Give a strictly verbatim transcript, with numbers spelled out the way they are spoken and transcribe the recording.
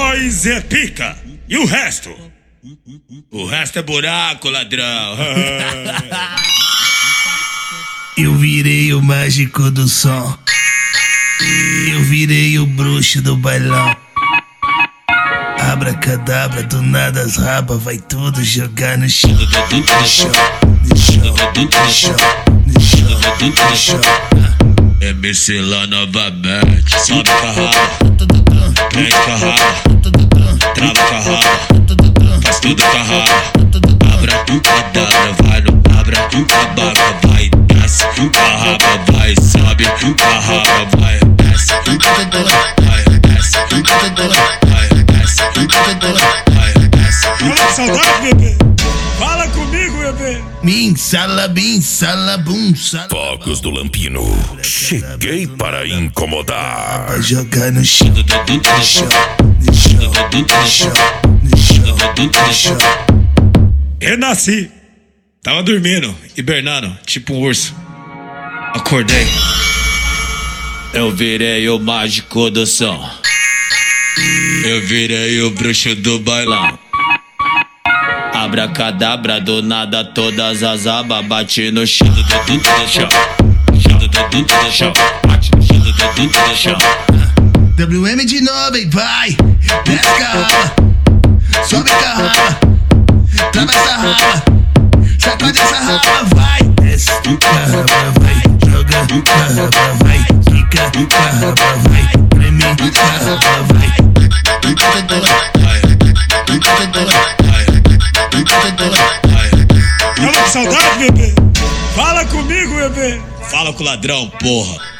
Nós é pica. E o resto? O resto é buraco, ladrão. Eu virei o mágico do som. Eu virei o bruxo do bailão. Abracadabra, do nada as rabas vai tudo jogar no chão. No chão, no chão, no chão, no chão, no chão. M C lá novamente. Sobe com a raba, prende com a raba, trava com a raba, faz tudo com a raba. Abra um cadabra, vai no abra um tabaca, vai desce com a raba, vai sobe com a raba, vai desce com a raba, vai desce com a raba, vai desce com a raba, vai desce. Olha saudade, bebê. Fala comigo, bebê. Min, sala, bin, sala, bum, sala. Fogos do Lampino. Cheguei para incomodar. Vai jogar no chão, no chão, no chão, no chão, no chão, no chão. Renasci. Tava dormindo, hibernando, tipo um urso. Acordei. Eu virei o mágico do som. Eu virei o bruxo do bailão. Abracadabra, do nada todas as abas bate no chão. No chão, no chão, bate no chão, no chão. W M de novo, hein, vai. Desce com a raba, sobe com a raba, trava essa raba, sacode essa raba, vai. Desce com a raba, vai. Joga com a raba, vai. Fica com a raba, vai. Treme com a raba, vai. Tava com saudade, bebê? Fala comigo, bebê. Fala com o ladrão, porra.